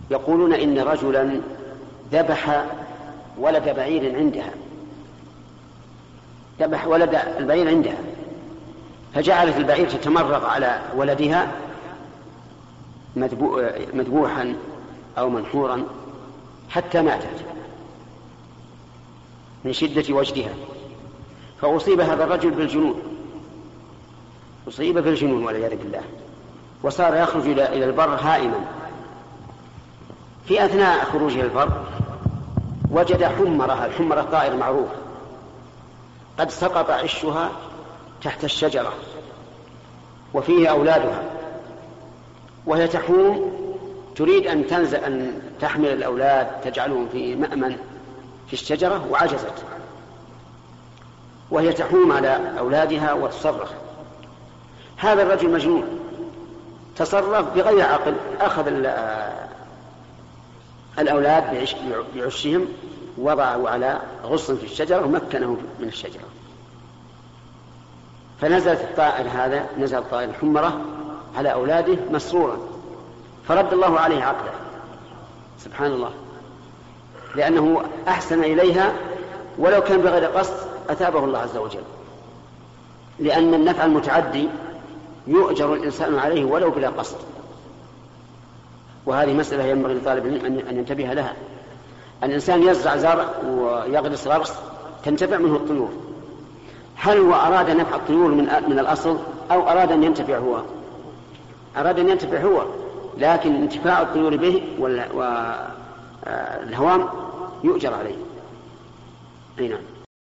يقولون إن رجلا ذبح ولد بعير عندها، ذبح ولد البعير عندها، فجعلت البعير تتمرغ على ولدها مذبوحا أو منحورا حتى ماتت من شدة وجدها، فأصيب هذا الرجل بالجنون، أصيب بالجنون والعياذ بالله، وصار يخرج إلى البر هائما. في أثناء خروجه إلى البر وجد حمرة، الحمرة طائر معروف، قد سقط عشها تحت الشجرة وفيه أولادها، وهي تحوم تريد أن تنزل أن تحمل الأولاد تجعلهم في مأمن في الشجرة، وعجزت، وهي تحوم على أولادها وتصرخ. هذا الرجل مجنون تصرف بغير عقل، أخذ الأولاد بعشهم وضعوا على غصن في الشجرة ومكنه من الشجرة، فنزلت الطائر هذا، نزل طائر الحمرة على أولاده مسرورا، فرد الله عليه عقله سبحان الله، لأنه أحسن إليها، ولو كان بغير قصد أثابه الله عز وجل، لأن النفع المتعدي يؤجر الإنسان عليه ولو بلا قصد. وهذه مسألة ينبغي لطالب العلم أن ينتبه لها. الإنسان يزرع زرع ويغرس غرس تنتفع منه الطيور، هل هو أراد نفع الطيور من الأصل أو أراد أن ينتفع هو؟ أراد أن ينتفع هو، لكن انتفاع الطيور به والهوام يؤجر عليه. نعم.